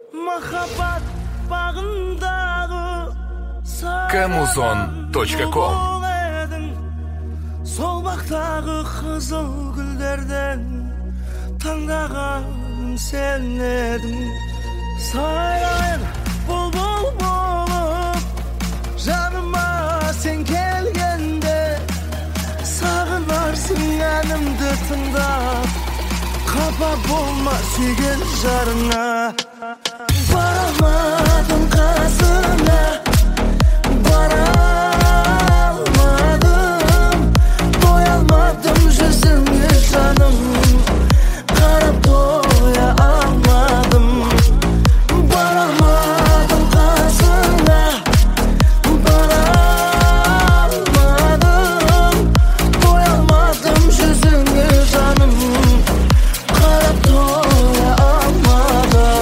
Махаббат бағындағы Камузон.ком. Сол бақтағы қызыл гүлдерден таңдаған сен едің. Сайрайын бұлбұл болып жаныма сен келгенде, сағынарсың әнімді тыңдап, қапа болма сүйген жарыңа. Бара алмадым қасыңа, бара алмадым, тоя алмадым жүзіңе жаным, қарап тоя алмадым. Бара алмадым қасыңа, бара алмадым, тоя алмадым жүзіңе жаным, қарап тоя алмадым.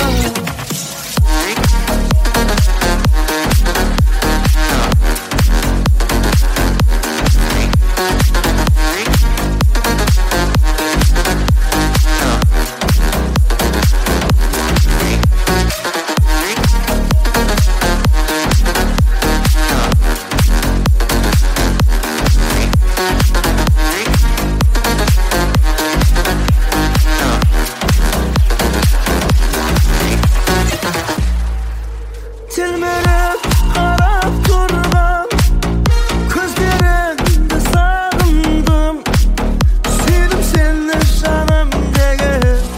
Телміріп қарап тұрған көздеріңді сағындым, сүйдім сені жанымдегі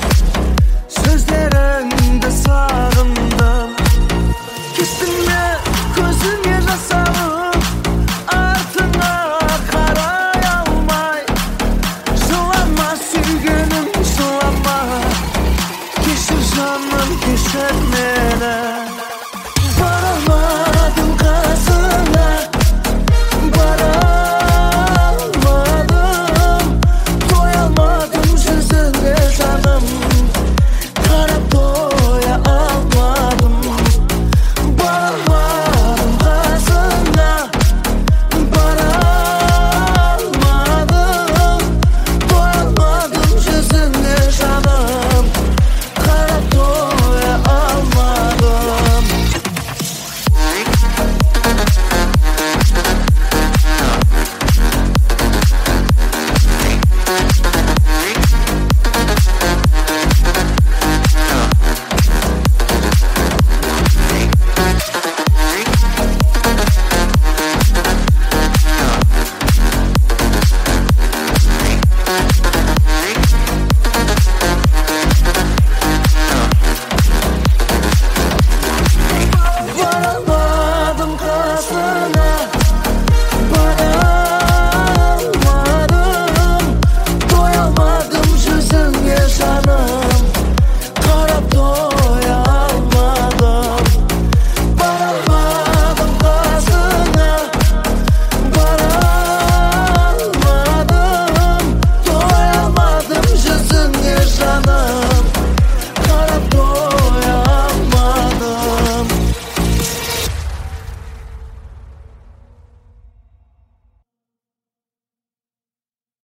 сөздеріңді сағындым. Кестің ме көзіңе жас алып, артыңа қарай алмай, жылама сүйгенім жылама, кешір жаным кешір мені.